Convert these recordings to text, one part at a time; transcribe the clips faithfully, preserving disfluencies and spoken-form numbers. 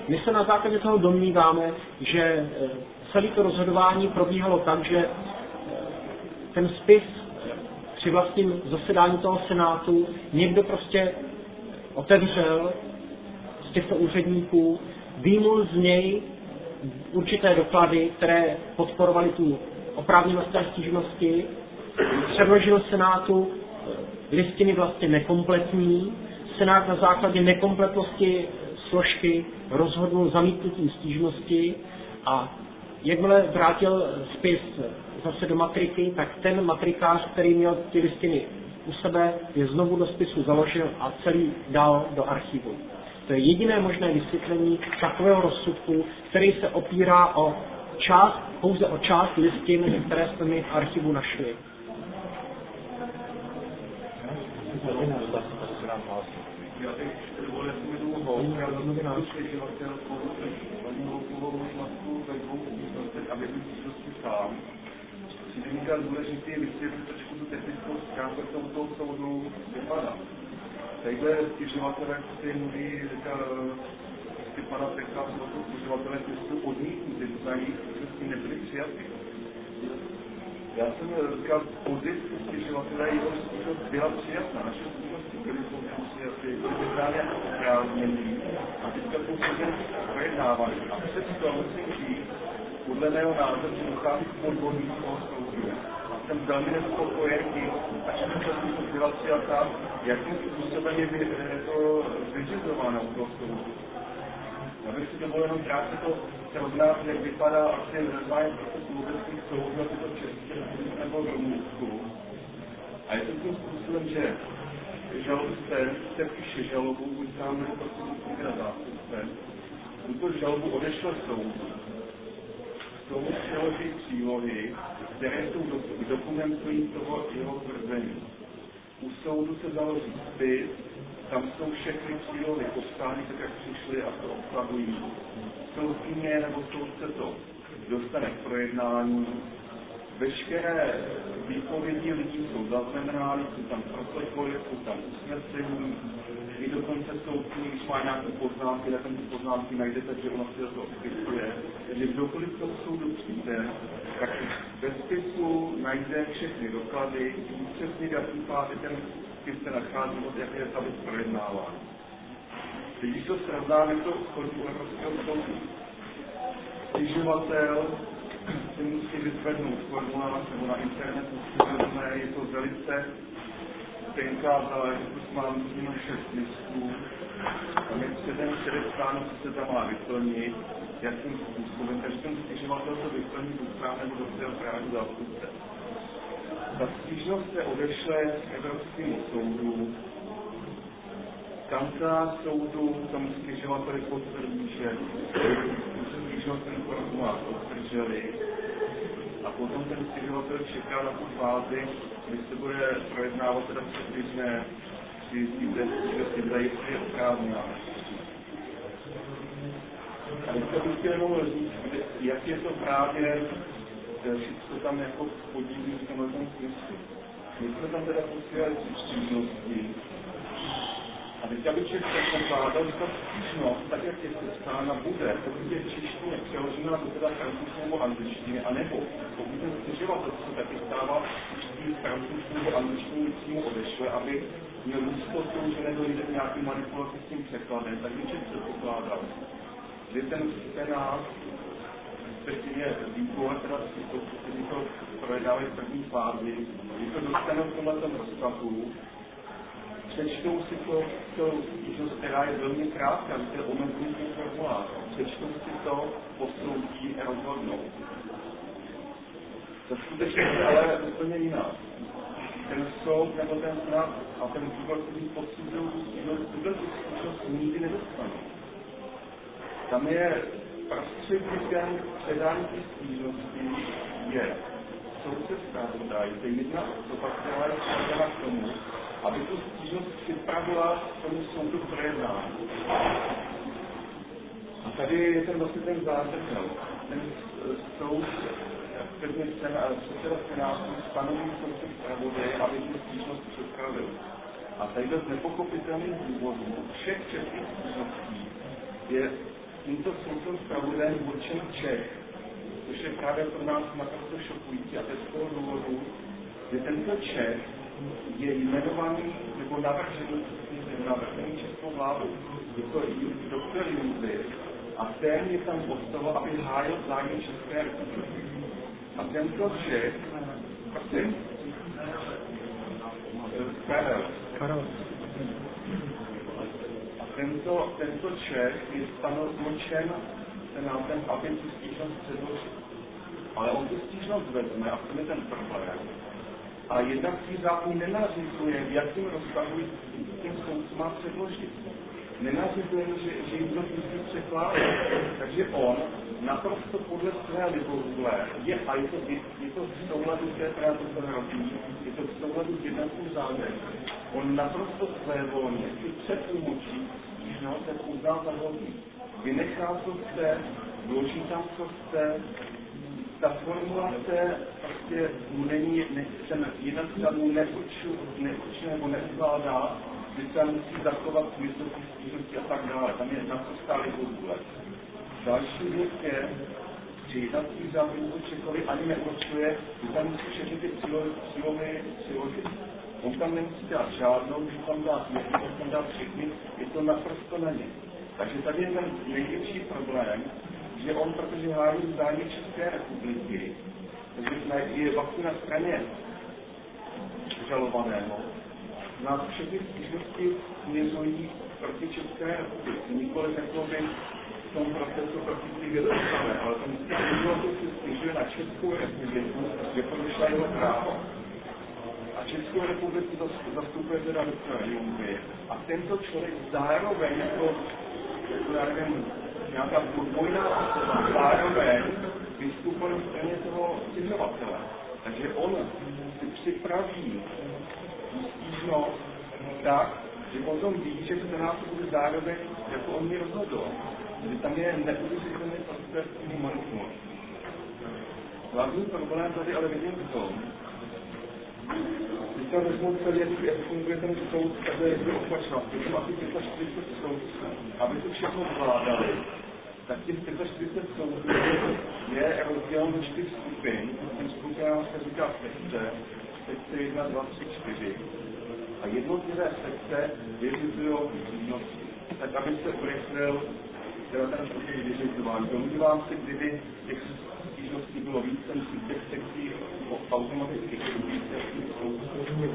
My se na základě toho domníváme, že celé to rozhodování probíhalo tak, že ten spis při vlastním zasedání toho senátu někdo prostě otevřel z těchto úředníků, výjmul z něj určité doklady, které podporovaly tu oprávněnost té stížnosti, předložil senátu listiny vlastně nekompletní, senát na základě nekompletnosti složky rozhodnul zamítnutím stížnosti a jakmile vrátil spis zase do matriky, tak ten matrikář, který měl ty listiny u sebe, je znovu do spisu založil a celý dal do archivu. To je jediné možné vysvětlení takového rozsudku, který se opírá o část, pouze o část listin, které jsme my v archivu našli. Já bych dovolil si dlouho, já jsem náročný živatel po dlouhou matku ve dvou místnostech, aby byl příští sám. Přijde mi tak důležitý vysvětlit trošku tu technickou stránku toho soudu vypadá. Tadyhle stěžovatelé, kteří mluví, že pana Pekla, stěžovatelé, kteří jsou odmítnuty, to znamená, že s tím nebyli přijatí. Já jsem říkal, pozice stěžovatele jeho stížnost byla přijatná, naše stížnosti byly přijaty, byly právě oprávněný a teďka jsou stížnosti projednávané. A přesto musím říct, podle mého názoru, že dochází k podvodní toho soudu. Jsem velmi nespokojen tím, až ta stížnost byla přijatá, jakým způsobem je to vyřizováno u toho soudu. Já bych si dovolil jenom krátce to srovnat, jak vypadá asi normálně proces vůbeckých soudů, jak je to v České republice nebo v Rumunsku. A je to tím způsobem, že žalobce se píše žalobu, buď tam nebo prostřednictvím na zástupce. Tuto žalobu odešle soudu. Soudu přiloží přílohy, které jsou dokumentují toho jeho tvrzení. U soudu se založí spis, tam jsou všechny přílohy popsány, tak jak přišly a to obsahují. Soudkyně nebo soudce to dostane k projednání. Veškeré výpovědi lidí jsou zaznamenány, jsou tam protokoly, jsou tam usnesení. I dokonce soudkyně, když má nějaké poznámky, tak tam ty poznámky najdete, že ona si to spisuje. Takže kdokoliv to soudu přijde, tak ve spisu najde všechny doklady, přesně jaký fázi ten spis se nachází, od jaké je tam projednávání. Teď, když to srovnáme, to chodí u Evropského soudu. Stěžovatel si musí vyzvednout formulář nebo na internetu si je to velice tenká záležitost, mám s ním šest listů. Tam je předem předepsáno, co se tam má vyplnit, jakým způsobem. Takže ten stěžovatel to vyplní buď sám nebo do svého právního zástupce. Ta stížnost se odešle k Evropskému soudu. Kancelář soudu tomu stěžovateli potvrdí, že stížnost ten formulář obdrželi. A potom ten stěžovatel čeká na tu fázi, kdy se bude projednávat teda předběžné přijetí té stížnosti, kde je oprávněná. A teďka bych chtěl jenom říct, jak je to právě všechno tam jako podílí v tomhle smyslu. My jsme tam teda posílali tři stížnosti. A teďka bych člověk předpokládal, že ta stížnost, tak jak je sepsána, bude, pokud je v češtině přeložena do teda francouzštiny nebo angličtiny, anebo pokud ten stěžovatel se taky stává určitý francouzštiny nebo angličtiny přímo odešle, aby měl jistotu, že nedojde k nějaký manipulaci s tím překladem, tak bych člověk předpokládal, že ten senát, respektive výbor, teda kteří to projednávají v první fázi, že to dostane v tomhle rozsahu, přečtou si to, to stížnost, která je velmi krátká, že to je omezený formulář, přečtou si to, posoudí a rozhodnou. Ta skutečnost je ale úplně jiná. Ten soud nebo ten senát a ten výbor, který posudují stížnost, tuto stížnost nikdy nedostanou. Tam je prostřednictvím předání té stížnosti je soudce zpravodaj, to je jedna osoba, která je zpravodajná k tomu, aby tu stížnost připravila tomu soudu k projednání. A tady je ten vlastně ten zádrhel. Ten soud, předně předseda senátu, stanoví soudce zpravodaj, aby tu stížnost připravil. A tady z nepochopitelných důvodů všech českých stížností je tímto soudcem zpravodajem určen Čech, což je právě pro nás naprosto šokující a to z toho důvodu, že tento Čech je jmenovaný nebo navržený, navržený českou vládou. Je to doktor Junzir a ten je tam od toho, aby hájil zájem České republiky. A tento Čech, prosím, Karel. Karel. A tento, tento Čech je stanovočen senátem, aby tu stížnost předložil. Ale on tu stížnost vezme a v tom je ten problém. A jednací řád nenařizuje, v jakým rozsahu tím soudcům má předložit. Nenařizuje, že, že jim to musí překládat. Takže on naprosto podle své libovůle je, a je to, je, je to v souladu, které právě to hrozí, je to v souladu s jednacím řádem. On naprosto svévolně si předtlumočí stížnost, jak uzná za hodný. Vynechá, co chce, vloží tam, co chce. Ta formulace prostě mu není, ne, ten jednací řád mu neurčuje nebo neukládá, že se musí zachovat smysl stížnosti a tak dále. Tam je naprostá libovůle. Další věc je, že jednací řád Čechovi ani neurčuje, že tam musí všechny ty přílohy přiložit. On tam nemusí dát žádnou, že tam dát jednu, že tam dát všechny, je to naprosto na ně. Takže tady je ten největší problém, že on, protože hájí zájmy České republiky, takže je vlastně na straně žalovaného, nás všechny stížnosti směřují proti České republiky. Nikoliv jakoby v tom procesu proti těch dostané, ale ten stížnosti se směřuje na Českou republiku, že porušila jeho právo. A Českou republiku zastupuje teda doktora Junzir. A tento člověk zároveň jako, já nevím, nějaká podvojná osoba, zároveň vystupuje v straně toho stěžovatele. Takže on si připraví stížnost tak, že potom ví, že v senátu bude zároveň, jako on mi rozhodl. Že tam je neudržitelný prostřední manismus. Hlavní problém tady ale vidím v tom, když tam vezmu celý, jak funguje ten soud, takže je to opačná. Když tam asi čtyřicet soudců, aby to všechno zvládali, tak těch čtyřicet soudců je rozděleno do čtyř skupin. Ten skupinám se říká sekce, sekce jedna, dva, tři, čtyři. A jednotlivé sekce vyřizují stížnosti. Tak aby se urychlil teda ten proces vyřizování. Domnívám se, kdyby těch stížností bylo více, musí těch sekcí automaticky více soudců.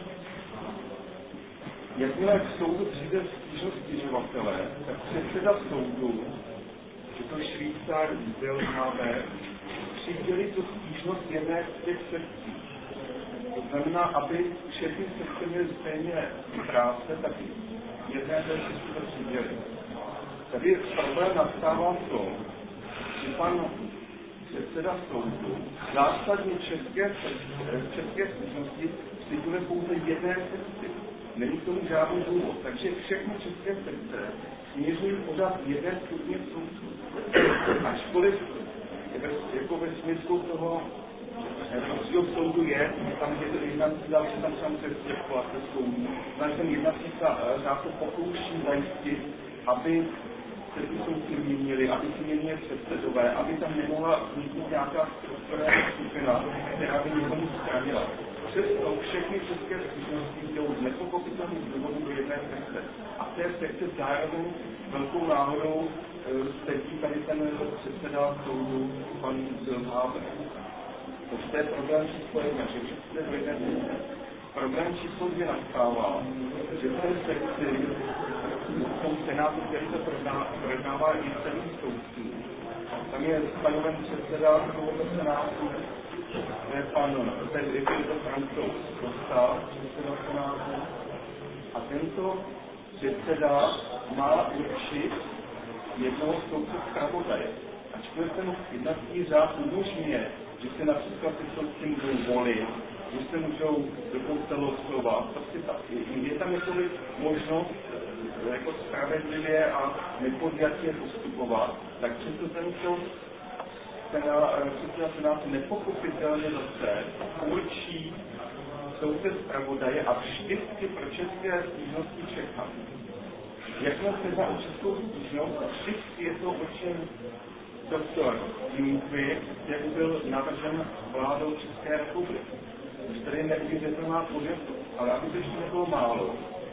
Jakmile k soudu přijde stížnost stěžovatele, tak předseda soudu, že to Švýcar byl známé, přidělí tu stížnost jedné z těch sekcí. To znamená, aby všechny sekce měly stejně práce, tak jedné z těch to přidělí. Tady problém nastává v tom, že pan předseda soudu zásadně české, české stížnosti přiděluje pouze jedné sekci. Není k tomu žádný důvod, takže všechny české sekce směřují pořád jeden stupně soudců. Ačkoliv jako ve smyslu toho Evropského soudu je, tam je to jednací řád, že tam samozřejmě cirkulace soudů, takže ten jednací řád se pokouší zajistit, aby se ty soudci měnili, aby si měnili předsedové, aby tam nemohla vzniknout nějaká skupina, která by někomu stranila. Přesto všechny české stížnosti jdou z nepochopitelných důvodů do jedné sekce. A v té sekce zároveň velkou náhodou sedí tady ten předseda soudu, pan Zilhábe. To je problém číslo jedna, že přece do jedné sekce. Problém číslo dvě nastává, že v té sekci, v tom senátu, který se projednává i celý soudců, tam je stanoven předseda tohoto senátu, to je pan, ten je to Francouz Costa, předseda senátu, a tento předseda má určit jednoho soudce zpravodaje. Ačkoliv ten jednací řád umožňuje, že se například ty soudci můžou volit, že se můžou dokonce losovat, prostě tak. Je tam jakoby možnost jako spravedlivě a nepodjatě postupovat, tak přesto ten soud předseda senátu nepochopitelně zase určí soudce zpravodaje a vždycky pro české stížnosti čeká. jakmile se dá o českou společnost, všichni je to ovšem doktor Junquist, jak byl navržen vládou České republiky. Už tady neviditelná podjezd, ale aby to ještě nebylo málo,